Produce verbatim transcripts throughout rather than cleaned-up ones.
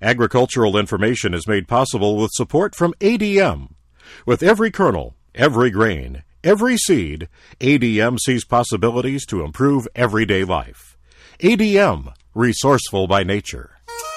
Agricultural information is made possible with support from A D M. With every kernel, every grain, every seed, A D M sees possibilities to improve everyday life. A D M, resourceful by nature.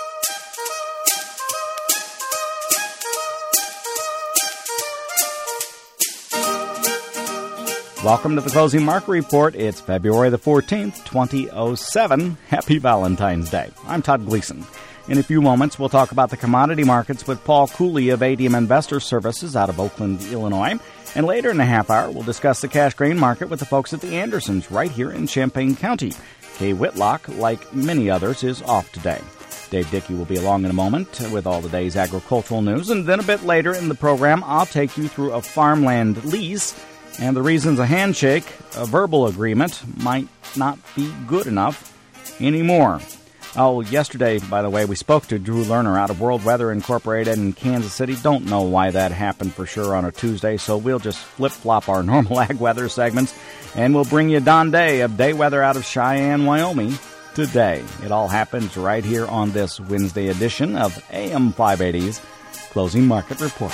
Welcome to the Closing Market Report. It's February the fourteenth, twenty oh seven. Happy Valentine's Day. I'm Todd Gleason. In a few moments, we'll talk about the commodity markets with Paul Cooley of A D M Investor Services out of Oakland, Illinois. And later in the half hour, we'll discuss the cash grain market with the folks at the Andersons right here in Champaign County. Kay Whitlock, like many others, is off today. Dave Dickey will be along in a moment with all the day's agricultural news. And then a bit later in the program, I'll take you through a farmland lease and the reasons a handshake, a verbal agreement, might not be good enough anymore. Oh, yesterday, by the way, we spoke to Drew Lerner out of World Weather Incorporated in Kansas City. Don't know why that happened for sure on a Tuesday, so we'll just flip-flop our normal ag weather segments, and we'll bring you Don Day of Day Weather out of Cheyenne, Wyoming today. It all happens right here on this Wednesday edition of A M five eighty's Closing Market Report.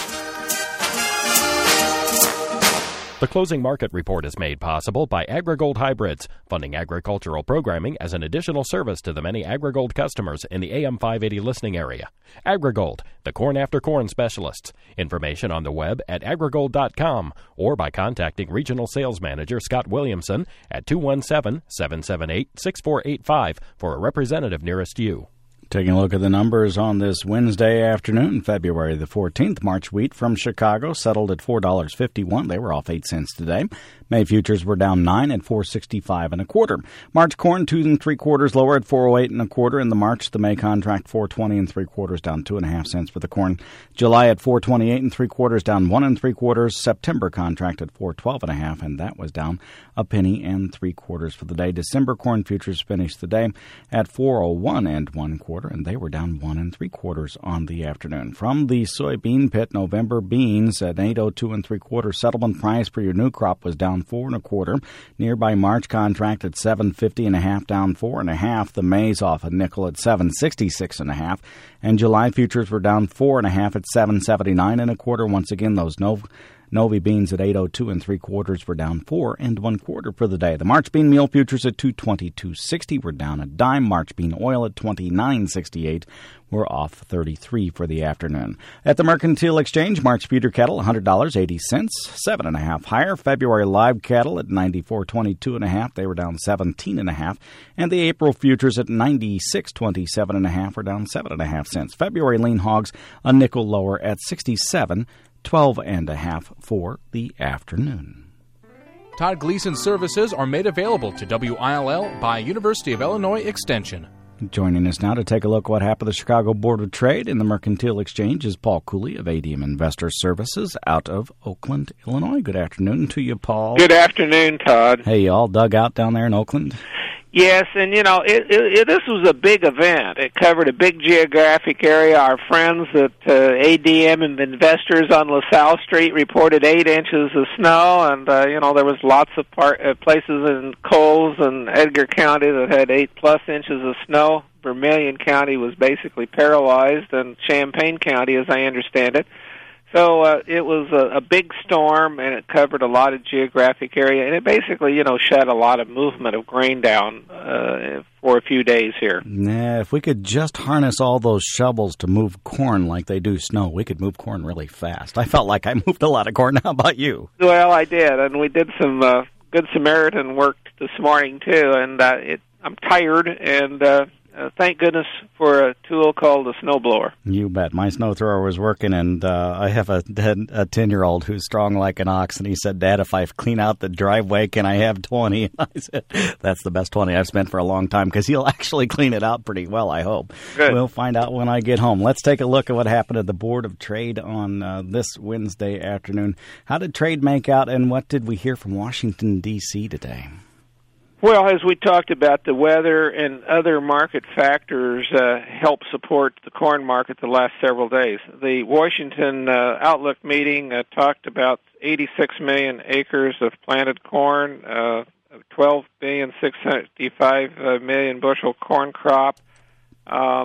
The Closing Market Report is made possible by AgriGold Hybrids, funding agricultural programming as an additional service to the many AgriGold customers in the A M five eighty listening area. AgriGold, the corn after corn specialists. Information on the web at agrigold dot com or by contacting Regional Sales Manager Scott Williamson at two one seven, seven seven eight, six four eight five for a representative nearest you. Taking a look at the numbers on this Wednesday afternoon, February the fourteenth. March wheat from Chicago settled at four dollars and fifty-one cents. They were off eight cents today. May futures were down nine at four sixty-five and a quarter. March corn two and three quarters lower at four oh eight and a quarter. In the March, the May contract four twenty and three quarters, down two and a half cents for the corn. July at four twenty-eight and three quarters, down one and three quarters. September contract at four twelve and a half, and that was down a penny and three quarters for the day. December corn futures finished the day at four oh one and one quarter, and they were down one and three quarters on the afternoon. From the soybean pit, November beans at eight oh two and three quarters. Settlement price for your new crop was down four and a quarter. Nearby March contract at seven fifty and a half, down four and a half. The maize off a nickel at seven sixty-six and a half, and July futures were down four and a half at seven seventy-nine and a quarter. Once again, those no. Novi beans at eight oh two and three quarters were down four and one quarter for the day. The March bean meal futures at two twenty-two sixty were down a dime. March bean oil at twenty-nine sixty-eight were off thirty-three for the afternoon. At the Mercantile Exchange, March feeder cattle one hundred dollars and eighty cents, seven and a half higher. February live cattle at ninety-four twenty-two and a half, they were down seventeen and a half, and the April futures at ninety-six twenty-seven and a half were down seven and a half cents. February lean hogs a nickel lower at sixty-seven twelve and a half for the afternoon. Todd Gleason services are made available to W I L L by University of Illinois Extension. Joining us now to take a look at what happened at the Chicago Board of Trade and the Mercantile Exchange is Paul Cooley of A D M Investor Services out of Oakland, Illinois. Good afternoon to you, Paul. Good afternoon, Todd. Hey, you all dug out down there in Oakland? Yes, and, you know, it, it, it, this was a big event. It covered a big geographic area. Our friends at uh, A D M and investors on LaSalle Street reported eight inches of snow, and, uh, you know, there was lots of part, uh, places in Coles and Edgar County that had eight-plus inches of snow. Vermilion County was basically paralyzed, and Champaign County, as I understand it. So uh, it was a, a big storm, and it covered a lot of geographic area, and it basically, you know, shut a lot of movement of grain down uh, for a few days here. Nah, if we could just harness all those shovels to move corn like they do snow, we could move corn really fast. I felt like I moved a lot of corn. How about you? Well, I did, and we did some uh, good Samaritan work this morning, too, and uh, it, I'm tired, and uh, Uh, thank goodness for a tool called a snowblower. You bet. My snow thrower was working, and uh, I have a a ten-year-old who's strong like an ox, and he said, Dad, if I clean out the driveway, can I have twenty? And I said, that's the best twenty I've spent for a long time, because he'll actually clean it out pretty well, I hope. Good. We'll find out when I get home. Let's take a look at what happened at the Board of Trade on uh, this Wednesday afternoon. How did trade make out, and what did we hear from Washington, D C today? Well, as we talked about, the weather and other market factors uh, help support the corn market the last several days. The Washington uh, Outlook meeting uh, talked about eighty-six million acres of planted corn, uh, twelve billion six hundred fifty-five million bushel corn crop. Um,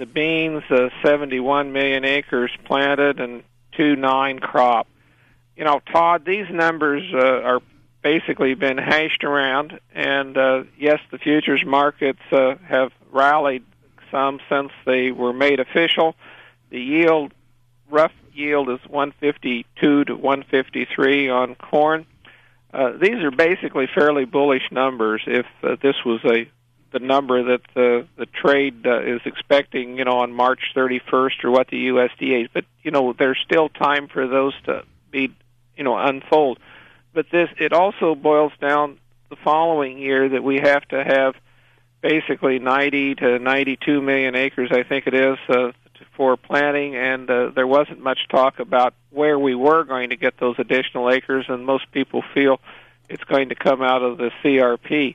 the beans, uh, seventy-one million acres planted and two nine crop. You know, Todd, these numbers uh, are basically been hashed around, and uh, yes, the futures markets uh, have rallied some since they were made official. The yield, rough yield, is one fifty-two to one fifty-three on corn. Uh, these are basically fairly bullish numbers if uh, this was a the number that the the trade uh, is expecting, you know, on March thirty-first, or what the U S D A is. But you know, there's still time for those to be, you know, unfold. But this, it also boils down the following year that we have to have basically ninety to ninety-two million acres, I think it is, uh, for planting, and uh, there wasn't much talk about where we were going to get those additional acres, and most people feel it's going to come out of the C R P.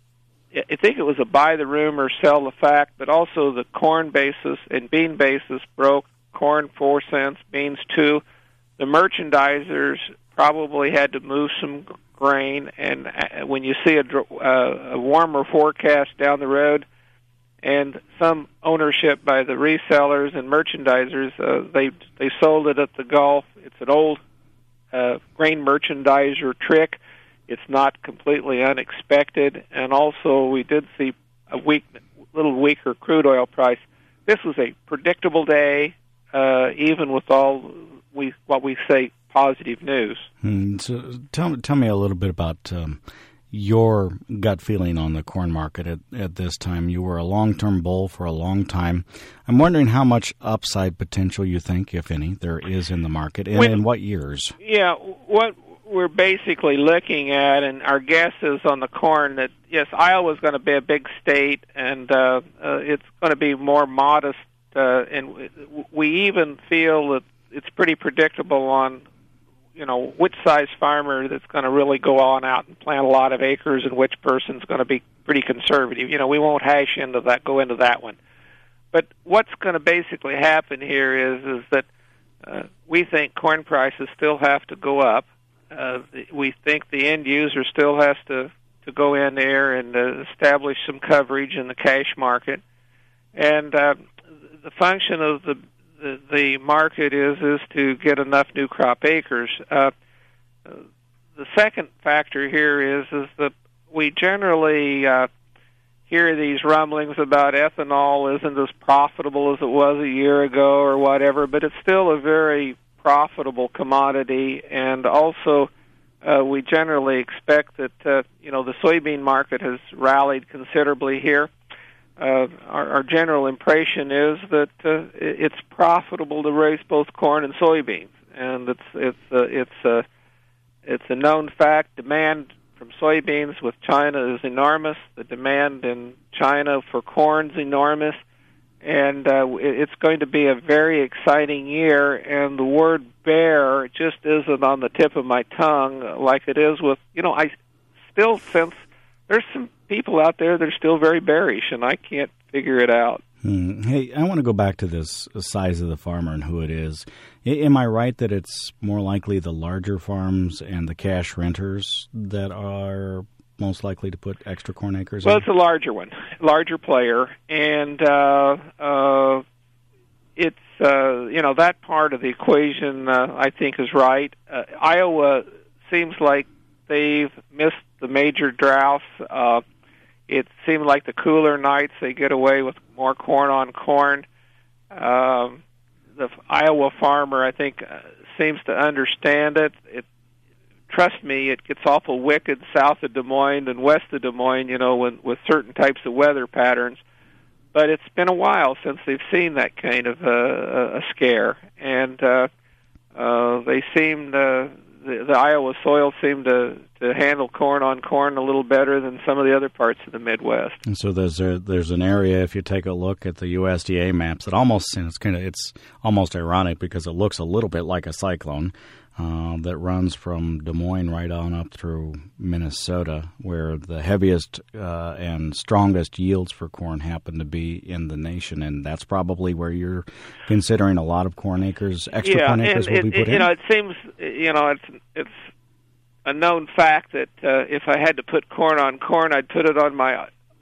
I think it was a buy the rumor, sell the fact, but also the corn basis and bean basis broke. Corn four cents, beans two. The merchandisers probably had to move some grain, and when you see a, uh, a warmer forecast down the road and some ownership by the resellers and merchandisers, uh, they they sold it at the Gulf. It's an old uh, grain merchandiser trick. It's not completely unexpected, and also we did see a weak, little weaker crude oil price. This was a predictable day, uh, even with all we what we say positive news. Hmm. So tell me, tell me a little bit about um, your gut feeling on the corn market at, at this time. You were a long-term bull for a long time. I'm wondering how much upside potential you think, if any, there is in the market, and in what years? Yeah, what we're basically looking at, and our guess is on the corn, that, yes, Iowa's going to be a big state, and uh, uh, it's going to be more modest, uh, and we even feel that it's pretty predictable on, you know, which size farmer that's going to really go on out and plant a lot of acres and which person's going to be pretty conservative. You know, we won't hash into that, go into that one. But what's going to basically happen here is, is that uh, we think corn prices still have to go up. Uh, we think the end user still has to, to go in there and uh, establish some coverage in the cash market. And uh, the function of the, the the market is is to get enough new crop acres. Uh, the second factor here is is that we generally uh, hear these rumblings about ethanol isn't as profitable as it was a year ago or whatever, but it's still a very profitable commodity, and also uh, we generally expect that uh, you know the soybean market has rallied considerably here. Uh, our, our general impression is that uh, it's profitable to raise both corn and soybeans, and it's it's uh, it's a uh, it's a known fact. Demand from soybeans with China is enormous. The demand in China for corn is enormous. And uh, it's going to be a very exciting year, and the word bear just isn't on the tip of my tongue like it is with, you know, I still sense there's some people out there that are still very bearish, and I can't figure it out. Hmm. Hey, I want to go back to this size of the farmer and who it is. Am I right that it's more likely the larger farms and the cash renters that are most likely to put extra corn acres in? Well, it's a larger one, larger player, and uh, uh, it's, uh, you know, that part of the equation uh, I think is right. Uh, Iowa seems like they've missed the major droughts. Uh, it seemed like the cooler nights they get away with more corn on corn. Um, the Iowa farmer, I think, uh, seems to understand it. It Trust me, it gets awful wicked south of Des Moines and west of Des Moines, you know, when, with certain types of weather patterns. But it's been a while since they've seen that kind of uh, a scare. And uh, uh, they seem, to, the, the Iowa soil seemed to, to handle corn on corn a little better than some of the other parts of the Midwest. And so there's a, there's an area, if you take a look at the U S D A maps, that almost, and it's kind of, it's almost ironic because it looks a little bit like a cyclone. Uh, that runs from Des Moines right on up through Minnesota, where the heaviest uh, and strongest yields for corn happen to be in the nation, and that's probably where you're considering a lot of corn acres, extra yeah, corn acres and will it, be put it, in. You know, it seems, you know, it's it's a known fact that uh, if I had to put corn on corn, I'd put it on my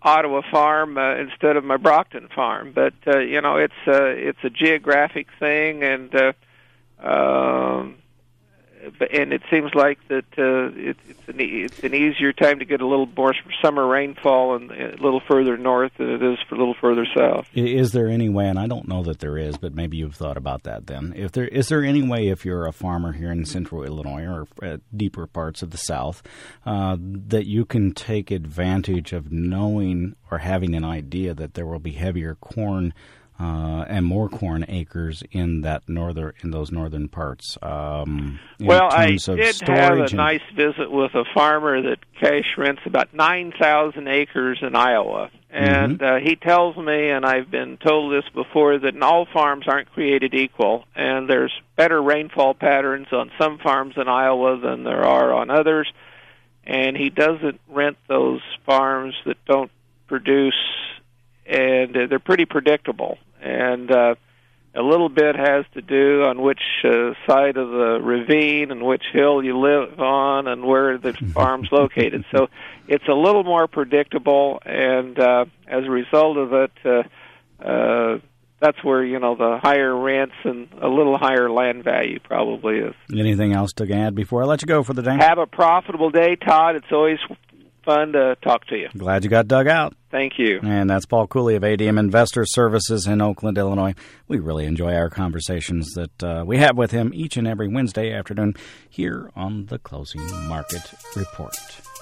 Ottawa farm uh, instead of my Brockton farm. But uh, you know, it's uh, it's a geographic thing, and uh, um, and it seems like that uh, it, it's an it's an easier time to get a little more summer rainfall and a little further north than it is for a little further south. Is there any way, and I don't know that there is, but maybe you've thought about that then, if there is there any way, if you're a farmer here in central Illinois or uh, deeper parts of the South, uh, that you can take advantage of knowing or having an idea that there will be heavier corn Uh, and more corn acres in that northern in those northern parts. Um, well, I did have a and, nice visit with a farmer that cash rents about nine thousand acres in Iowa, and mm-hmm. uh, he tells me, and I've been told this before, that all farms aren't created equal, and there's better rainfall patterns on some farms in Iowa than there are on others, and he doesn't rent those farms that don't produce, and uh, they're pretty predictable. And uh, a little bit has to do on which uh, side of the ravine and which hill you live on and where the farm's located. So it's a little more predictable, and uh, as a result of it, uh, uh, that's where, you know, the higher rents and a little higher land value probably is. Anything else to add before I let you go for the day? Have a profitable day, Todd. It's always fun to talk to you. Glad you got dug out. Thank you. And that's Paul Cooley of A D M Investor Services in Oakland, Illinois. We really enjoy our conversations that uh, we have with him each and every Wednesday afternoon here on the Closing Market Report.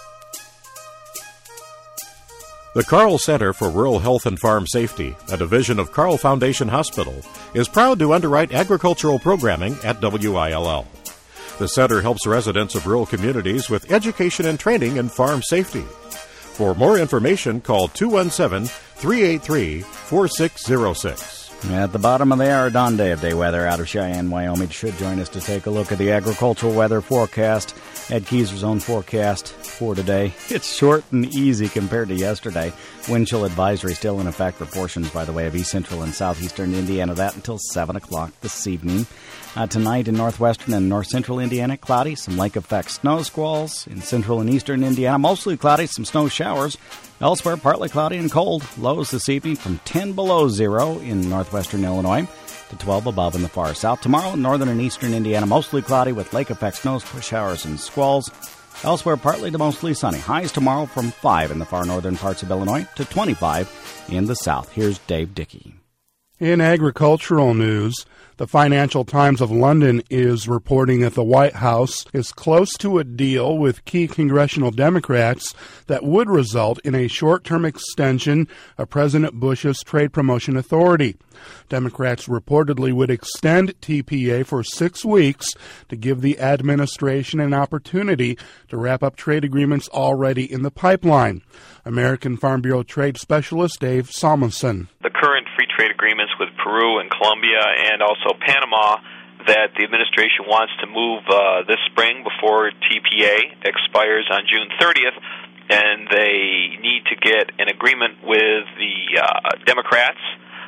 The Carle Center for Rural Health and Farm Safety, a division of Carle Foundation Hospital, is proud to underwrite agricultural programming at W I L L. The center helps residents of rural communities with education and training in farm safety. For more information, call two one seven, three eight three, four six zero six. At the bottom of the hour, Don Day of Day Weather out of Cheyenne, Wyoming, should join us to take a look at the agricultural weather forecast. Ed Keyser's own forecast for today. It's short and easy compared to yesterday. Wind chill advisory still in effect for portions, by the way, of east central and southeastern Indiana. That until seven o'clock this evening. Uh, tonight in northwestern and north central Indiana, cloudy, some lake effect snow squalls. In central and eastern Indiana, mostly cloudy, some snow showers. Elsewhere, partly cloudy and cold. Lows this evening from ten below zero in northwestern Illinois to twelve above in the far south. Tomorrow, in northern and eastern Indiana, mostly cloudy with lake effect snow showers and squalls. Elsewhere, partly to mostly sunny. Highs tomorrow from five in the far northern parts of Illinois to twenty-five in the south. Here's Dave Dickey. In agricultural news, the Financial Times of London is reporting that the White House is close to a deal with key congressional Democrats that would result in a short-term extension of President Bush's Trade Promotion Authority. Democrats reportedly would extend T P A for six weeks to give the administration an opportunity to wrap up trade agreements already in the pipeline. American Farm Bureau trade specialist Dave Salmonson. The current free trade agreements with Peru and Colombia and also Panama that the administration wants to move uh, this spring before T P A expires on June thirtieth, and they need to get an agreement with the uh, Democrats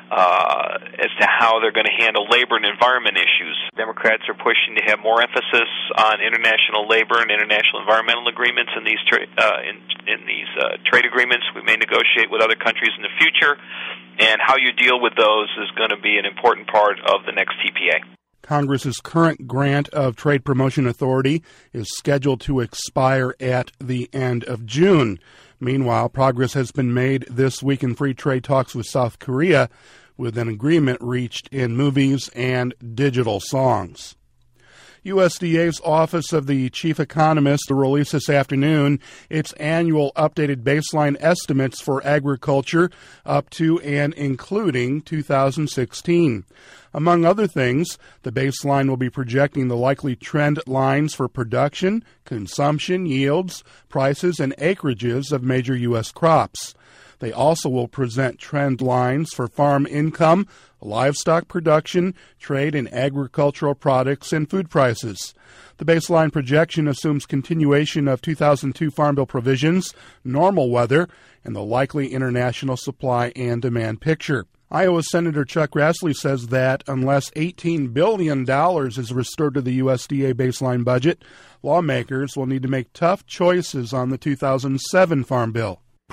uh, as to how they're going to handle labor and environment issues. Democrats are pushing to have more emphasis on international labor and international environmental agreements in these tra- uh, in, in these uh, trade agreements. We may negotiate with other countries in the future, and how you deal with those is going to be an important part of the next T P A. Congress's current grant of Trade Promotion Authority is scheduled to expire at the end of June. Meanwhile, progress has been made this week in free trade talks with South Korea, with an agreement reached in movies and digital songs. U S D A's Office of the Chief Economist will release this afternoon its annual updated baseline estimates for agriculture up to and including two thousand sixteen. Among other things, the baseline will be projecting the likely trend lines for production, consumption, yields, prices, and acreages of major U S crops. They also will present trend lines for farm income, livestock production, trade in agricultural products, and food prices. The baseline projection assumes continuation of two thousand two Farm Bill provisions, normal weather, and the likely international supply and demand picture. Iowa Senator Chuck Grassley says that unless eighteen billion dollars is restored to the U S D A baseline budget, lawmakers will need to make tough choices on the two thousand seven Farm Bill.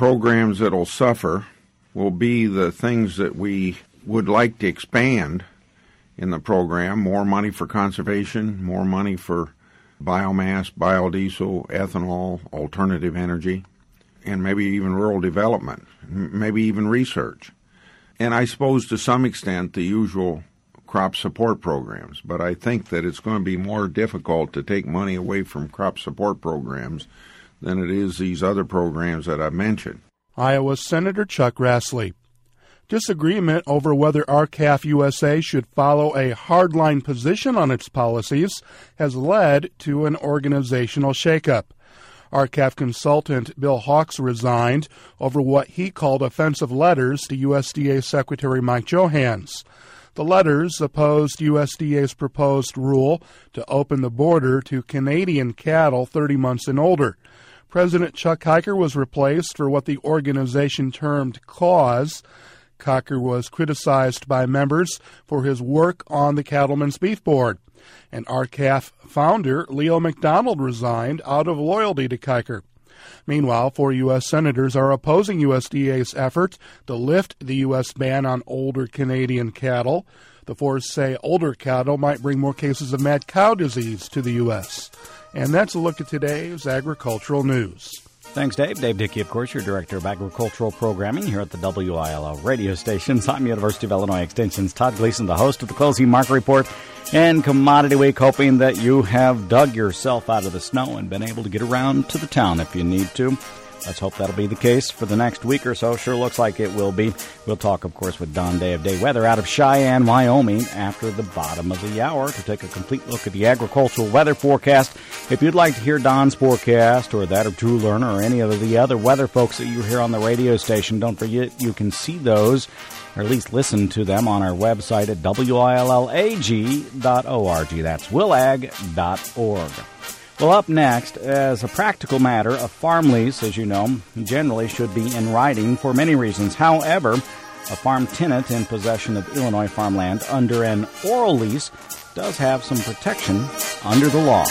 programs that will suffer will be the things that we would like to expand in the program. More money for conservation, more money for biomass, biodiesel, ethanol, alternative energy, and maybe even rural development, maybe even research. And I suppose to some extent the usual crop support programs. But I think that it's going to be more difficult to take money away from crop support programs than it is these other programs that I mentioned. Iowa Senator Chuck Grassley. Disagreement over whether R C A F U S A should follow a hardline position on its policies has led to an organizational shakeup. R C A F consultant Bill Hawks resigned over what he called offensive letters to U S D A Secretary Mike Johanns. The letters opposed U S D A's proposed rule to open the border to Canadian cattle thirty months and older. President Chuck Kiker was replaced for what the organization termed cause. Kiker was criticized by members for his work on the Cattlemen's Beef Board. And R C A F founder Leo McDonald resigned out of loyalty to Kiker. Meanwhile, four U S senators are opposing U S D A's effort to lift the U S ban on older Canadian cattle. The four say older cattle might bring more cases of mad cow disease to the U S. And that's a look at today's agricultural news. Thanks, Dave. Dave Dickey, of course, your Director of Agricultural Programming here at the W I L L radio stations. I'm University of Illinois Extension's Todd Gleason, the host of the Closing Market Report and Commodity Week, hoping that you have dug yourself out of the snow and been able to get around to the town if you need to. Let's hope that'll be the case for the next week or so. Sure looks like it will be. We'll talk, of course, with Don Day of Day Weather out of Cheyenne, Wyoming, after the bottom of the hour to take a complete look at the agricultural weather forecast. If you'd like to hear Don's forecast or that of Drew Lerner or any of the other weather folks that you hear on the radio station, don't forget you can see those, or at least listen to them, on our website at W I L L A G dot org. That's willag dot org. Well, up next, as a practical matter, a farm lease, as you know, generally should be in writing for many reasons. However, a farm tenant in possession of Illinois farmland under an oral lease does have some protection under the law.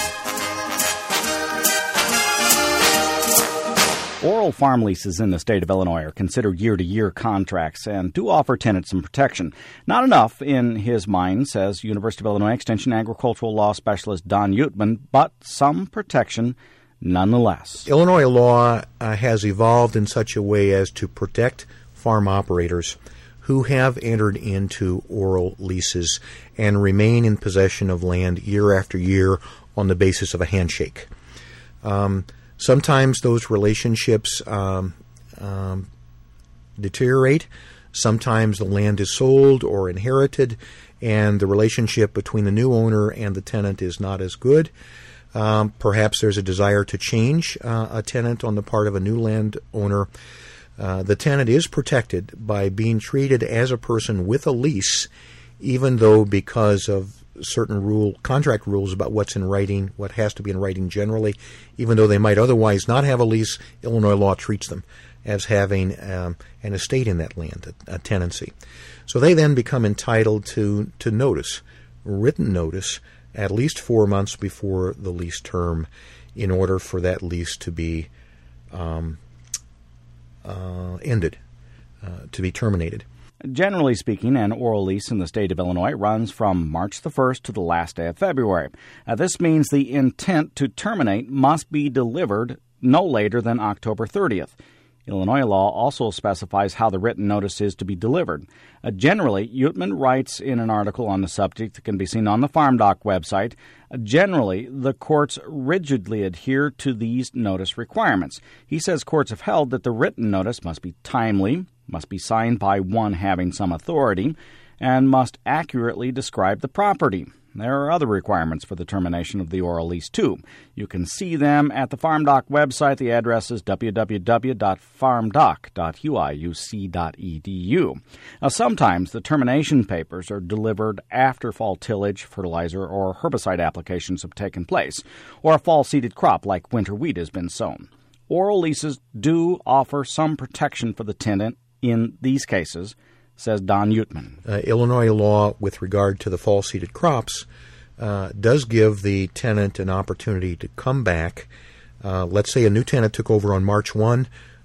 Oral farm leases in the state of Illinois are considered year-to-year contracts and do offer tenants some protection. Not enough, in his mind, says University of Illinois Extension agricultural law specialist Don Utman, but some protection nonetheless. Illinois law uh, has evolved in such a way as to protect farm operators who have entered into oral leases and remain in possession of land year after year on the basis of a handshake. Um, Sometimes those relationships um, um, deteriorate. Sometimes the land is sold or inherited, and the relationship between the new owner and the tenant is not as good. Um, perhaps there's a desire to change uh, a tenant on the part of a new land owner. Uh, the tenant is protected by being treated as a person with a lease, even though because of certain rule contract rules about what's in writing, what has to be in writing generally, even though they might otherwise not have a lease, Illinois law treats them as having um, an estate in that land, a, a tenancy. So they then become entitled to, to notice, written notice, at least four months before the lease term in order for that lease to be um, uh, ended, uh, to be terminated. Generally speaking, an oral lease in the state of Illinois runs from March the first to the last day of February. Now, this means the intent to terminate must be delivered no later than October thirtieth. Illinois law also specifies how the written notice is to be delivered. Uh, generally, Utman writes in an article on the subject that can be seen on the FarmDoc website, uh, generally, the courts rigidly adhere to these notice requirements. He says courts have held that the written notice must be timely, must be signed by one having some authority, and must accurately describe the property. There are other requirements for the termination of the oral lease, too. You can see them at the FarmDoc website. The address is w w w dot farmdoc dot u i u c dot e d u. Now, sometimes the termination papers are delivered after fall tillage, fertilizer, or herbicide applications have taken place, or a fall-seeded crop like winter wheat has been sown. Oral leases do offer some protection for the tenant in these cases, says Don Utman. Uh, Illinois law with regard to the fall-seeded crops uh, does give the tenant an opportunity to come back. Uh, let's say a new tenant took over on March first.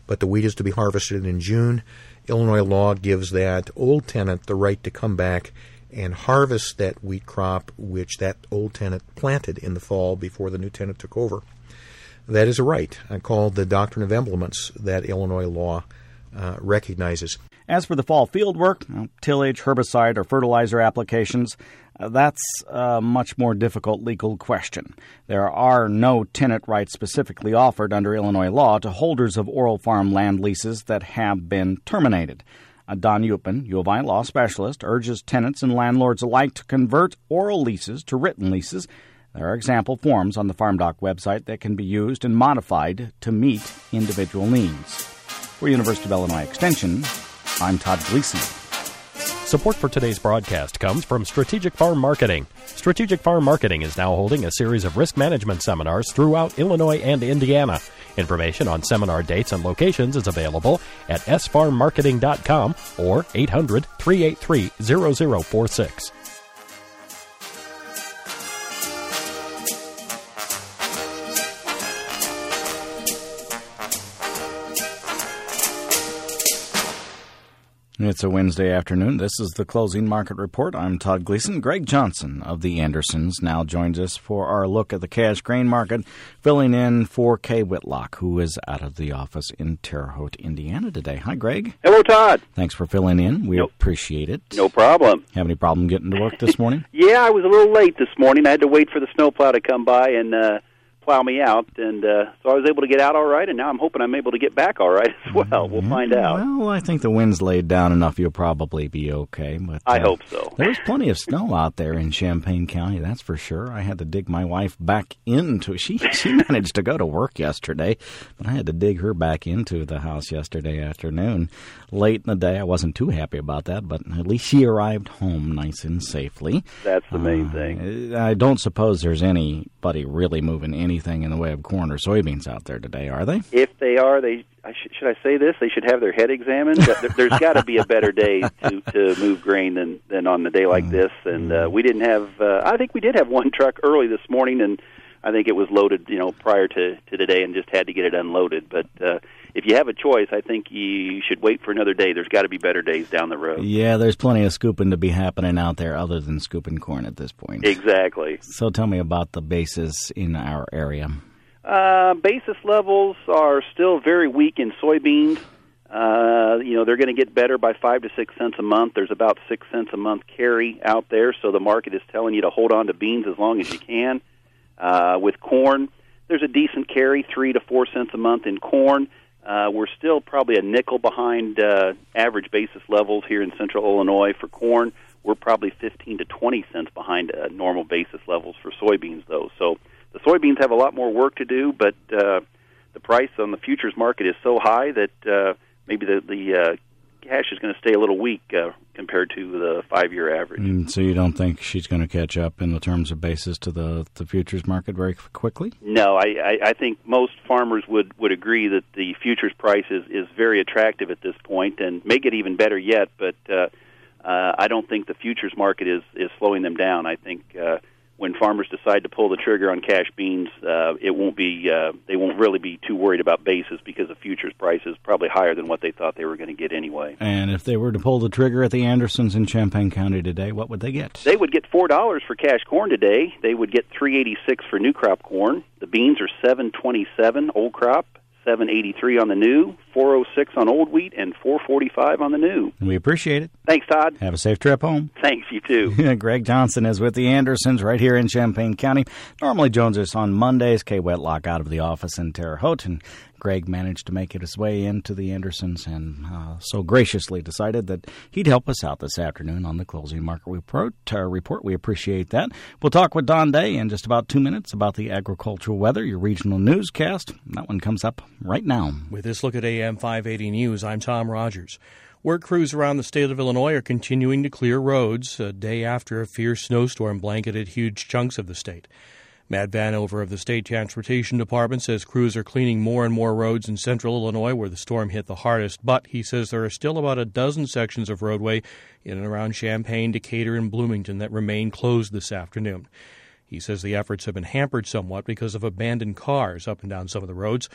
but the wheat is to be harvested in June. Illinois law gives that old tenant the right to come back and harvest that wheat crop which that old tenant planted in the fall before the new tenant took over. That is a right uh, called the Doctrine of Emblements that Illinois law uh, recognizes. As for the fall field work, you know, tillage, herbicide, or fertilizer applications, uh, that's a much more difficult legal question. There are no tenant rights specifically offered under Illinois law to holders of oral farm land leases that have been terminated. Uh, Don Upin, U of I law specialist, urges tenants and landlords alike to convert oral leases to written leases. There are example forms on the FarmDoc website that can be used and modified to meet individual needs. For University of Illinois Extension, I'm Todd Gleason. Support for today's broadcast comes from Strategic Farm Marketing. Strategic Farm Marketing is now holding a series of risk management seminars throughout Illinois and Indiana. Information on seminar dates and locations is available at s farm marketing dot com or eight hundred, three eight three, zero zero four six. It's a Wednesday afternoon. This is the Closing Market Report. I'm Todd Gleason. Greg Johnson of the Andersons now joins us for our look at the cash grain market, filling in for Kay Whitlock, who is out of the office in Terre Haute, Indiana today. Hi, Greg. Hello, Todd. Thanks for filling in. We nope. appreciate it. No problem. Have any problem getting to work this morning? Yeah, I was a little late this morning. I had to wait for the snowplow to come by and uh, plow me out, and uh, so I was able to get out all right, and now I'm hoping I'm able to get back all right as well. We'll find out. Well, I think the wind's laid down enough you'll probably be okay. But I uh, hope so. There was plenty of snow out there in Champaign County, that's for sure. I had to dig my wife back into she she managed to go to work yesterday, but I had to dig her back into the house yesterday afternoon. Late in the day, I wasn't too happy about that, but at least she arrived home nice and safely. That's the main uh, thing. I don't suppose there's anybody really moving anything in the way of corn or soybeans out there today, are they? If they are, they I sh- should I say this? They should have their head examined. There's got to be a better day to, to move grain than, than on a day like this. And uh, we didn't have. Uh, I think we did have one truck early this morning, and I think it was loaded, you know, prior to, to today, and just had to get it unloaded. But uh, if you have a choice, I think you should wait for another day. There's got to be better days down the road. Yeah, there's plenty of scooping to be happening out there other than scooping corn at this point. Exactly. So tell me about the basis in our area. Uh, basis levels are still very weak in soybeans. Uh, you know, they're going to get better by five to six cents a month. There's about six cents a month carry out there, so the market is telling you to hold on to beans as long as you can. Uh, with corn, there's a decent carry, three to four cents a month in corn. Uh, we're still probably a nickel behind uh, average basis levels here in central Illinois for corn. We're probably fifteen to twenty cents behind uh, normal basis levels for soybeans, though. So the soybeans have a lot more work to do, but uh, the price on the futures market is so high that uh, maybe the, the uh, cash is going to stay a little weak uh, compared to the five-year average. Mm, so you don't think she's going to catch up in the terms of basis to the, the futures market very quickly? No, I, I, I think most farmers would, would agree that the futures price is, is very attractive at this point and may get even better yet, but uh, uh, I don't think the futures market is, is slowing them down. I think uh, when farmers decide to pull the trigger on cash beans, uh, it won't be uh, they won't really be too worried about basis because the futures price is probably higher than what they thought they were going to get anyway. And if they were to pull the trigger at the Andersons in Champaign County today, what would they get? They would get four dollars for cash corn today. They would get three eighty-six for new crop corn. The beans are seven twenty-seven old crop, seven eighty-three on the new, four oh six on old wheat, and four forty-five on the new. We appreciate it. Thanks, Todd. Have a safe trip home. Thanks, you too. Greg Johnson is with the Andersons right here in Champaign County. Normally joins us on Mondays. Kay Whitlock out of the office in Terre Haute, and Greg managed to make it his way into the Andersons and uh, so graciously decided that he'd help us out this afternoon on the Closing Market Report. Uh, report. We appreciate that. We'll talk with Don Day in just about two minutes about the agricultural weather, your regional newscast. That one comes up right now. With this look at A M five eighty News, I'm Tom Rogers. Work crews around the state of Illinois are continuing to clear roads a day after a fierce snowstorm blanketed huge chunks of the state. Matt Vanover of the State Transportation Department says crews are cleaning more and more roads in central Illinois where the storm hit the hardest, but he says there are still about a dozen sections of roadway in and around Champaign, Decatur, and Bloomington that remain closed this afternoon. He says the efforts have been hampered somewhat because of abandoned cars up and down some of the roads.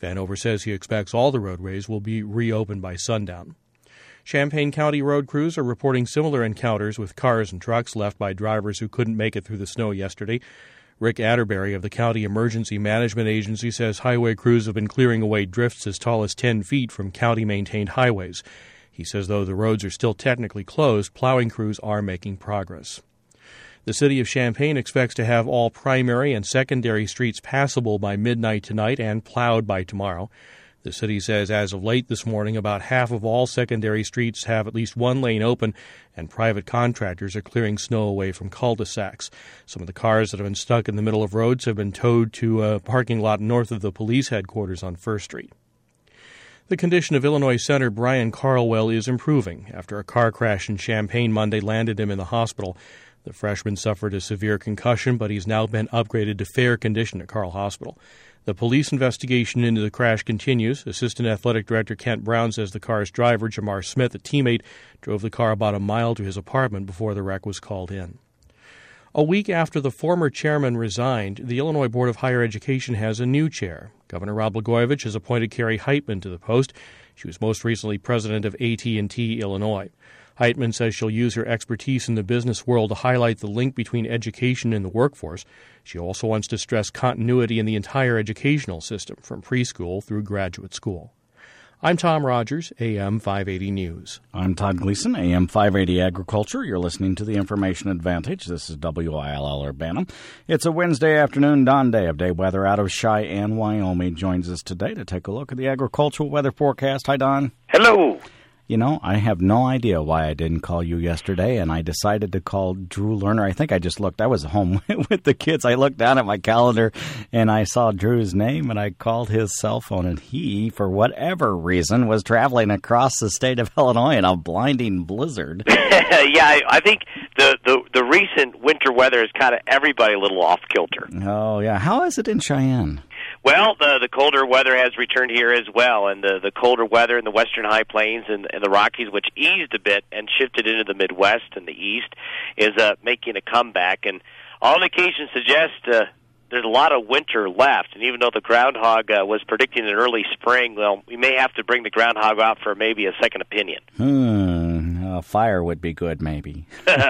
Vanover says he expects all the roadways will be reopened by sundown. Champaign County road crews are reporting similar encounters with cars and trucks left by drivers who couldn't make it through the snow yesterday. Rick Atterbury of the County Emergency Management Agency says highway crews have been clearing away drifts as tall as ten feet from county-maintained highways. He says though the roads are still technically closed, plowing crews are making progress. The city of Champaign expects to have all primary and secondary streets passable by midnight tonight and plowed by tomorrow. The city says as of late this morning, about half of all secondary streets have at least one lane open, and private contractors are clearing snow away from cul-de-sacs. Some of the cars that have been stuck in the middle of roads have been towed to a parking lot north of the police headquarters on First Street. The condition of Illinois Senator Brian Carlwell is improving after a car crash in Champaign Monday landed him in the hospital. The freshman suffered a severe concussion, but he's now been upgraded to fair condition at Carle Hospital. The police investigation into the crash continues. Assistant Athletic Director Kent Brown says the car's driver, Jamar Smith, a teammate, drove the car about a mile to his apartment before the wreck was called in. A week after the former chairman resigned, the Illinois Board of Higher Education has a new chair. Governor Rod Blagojevich has appointed Carrie Heitman to the post. She was most recently president of A T and T Illinois. Heitman says she'll use her expertise in the business world to highlight the link between education and the workforce. She also wants to stress continuity in the entire educational system, from preschool through graduate school. I'm Tom Rogers, A M five eighty News. I'm Todd Gleason, A M five eighty Agriculture. You're listening to the Information Advantage. This is W I L L Urbana. It's a Wednesday afternoon, Don Day of Day weather out of Cheyenne, Wyoming. Joins us today to take a look at the agricultural weather forecast. Hi, Don. Hello. You know, I have no idea why I didn't call you yesterday, and I decided to call Drew Lerner. I think I just looked. I was home with the kids. I looked down at my calendar, and I saw Drew's name, and I called his cell phone, and he, for whatever reason, was traveling across the state of Illinois in a blinding blizzard. Yeah, I, I think the, the, the recent winter weather has kind of everybody a little off kilter. Oh, yeah. How is it in Cheyenne? Well, the, the colder weather has returned here as well, and the, the colder weather in the western high plains and, and the Rockies, which eased a bit and shifted into the Midwest and the East, is uh, making a comeback. And all indications suggest uh, there's a lot of winter left. And even though the groundhog uh, was predicting an early spring, well, we may have to bring the groundhog out for maybe a second opinion. Hmm. A fire would be good, maybe.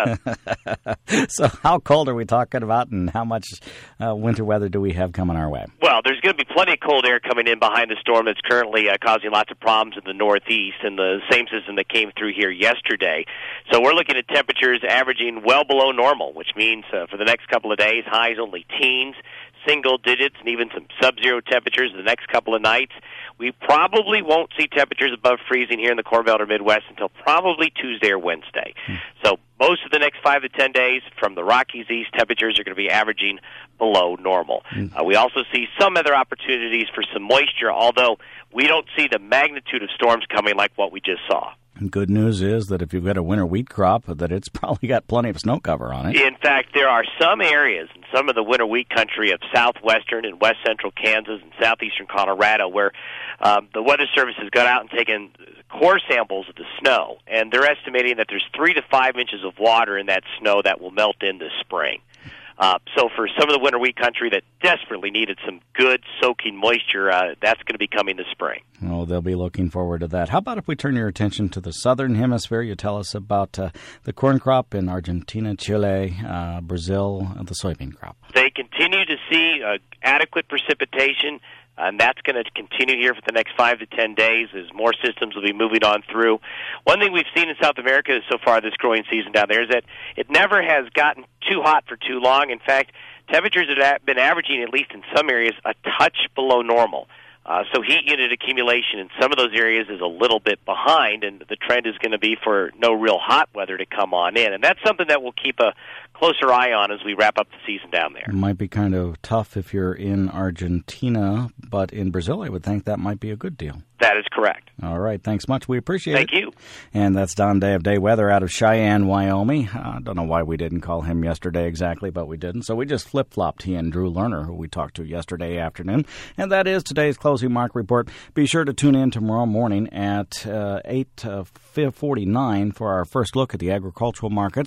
So how cold are we talking about, and how much uh, winter weather do we have coming our way? Well, there's going to be plenty of cold air coming in behind the storm that's currently uh, causing lots of problems in the Northeast, and the same system that came through here yesterday. So we're looking at temperatures averaging well below normal, which means uh, for the next couple of days, highs only teens, single digits, and even some sub-zero temperatures the next couple of nights. We probably won't see temperatures above freezing here in the Corn Belt or Midwest until probably Tuesday or Wednesday. Hmm. So most of the next five to ten days from the Rockies east, temperatures are going to be averaging below normal. Hmm. Uh, we also see some other opportunities for some moisture, although we don't see the magnitude of storms coming like what we just saw. Good news is that if you've got a winter wheat crop, that it's probably got plenty of snow cover on it. In fact, there are some areas in some of the winter wheat country of southwestern and west central Kansas and southeastern Colorado where um, the Weather Service has got out and taken core samples of the snow, and they're estimating that there's three to five inches of water in that snow that will melt in this spring. Uh, so for some of the winter wheat country that desperately needed some good soaking moisture, uh, that's going to be coming this spring. Oh, they'll be looking forward to that. How about if we turn your attention to the southern hemisphere? You tell us about uh, the corn crop in Argentina, Chile, uh, Brazil, and the soybean crop. They continue to see uh, adequate precipitation, and that's going to continue here for the next five to ten days as more systems will be moving on through. One thing we've seen in South America so far this growing season down there is that it never has gotten too hot for too long. In fact, temperatures have been averaging, at least in some areas, a touch below normal. Uh, so heat unit accumulation in some of those areas is a little bit behind, and the trend is going to be for no real hot weather to come on in. And that's something that we'll keep a closer eye on as we wrap up the season down there. It might be kind of tough if you're in Argentina, but in Brazil I would think that might be a good deal. That is correct. All right. Thanks much. We appreciate Thank it. Thank you. And that's Don Day of Day Weather out of Cheyenne, Wyoming. I uh, don't know why we didn't call him yesterday exactly, but we didn't. So we just flip-flopped he and Drew Lerner, who we talked to yesterday afternoon. And that is today's closing market report. Be sure to tune in tomorrow morning at uh, eight forty-nine for our first look at the agricultural markets.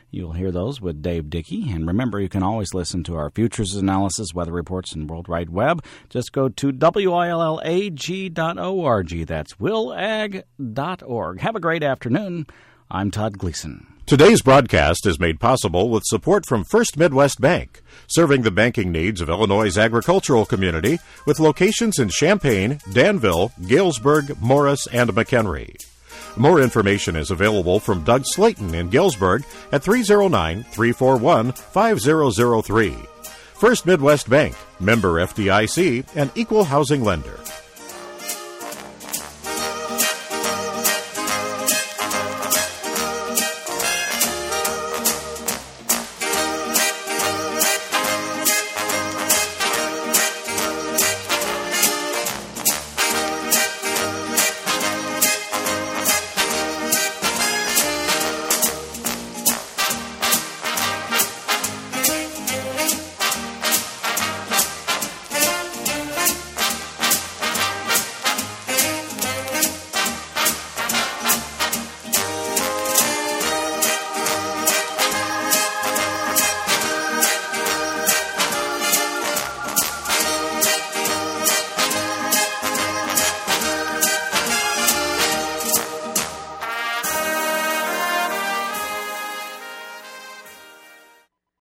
You'll hear those with Dave Dickey. And remember, you can always listen to our futures analysis, weather reports, and World Wide Web. Just go to W I L L A G dot org. That's will ag dot org. Have a great afternoon. I'm Todd Gleason. Today's broadcast is made possible with support from First Midwest Bank, serving the banking needs of Illinois' agricultural community with locations in Champaign, Danville, Galesburg, Morris, and McHenry. More information is available from Doug Slayton in Galesburg at three oh nine, three four one, five oh oh three. First Midwest Bank, member F D I C, and equal housing lender.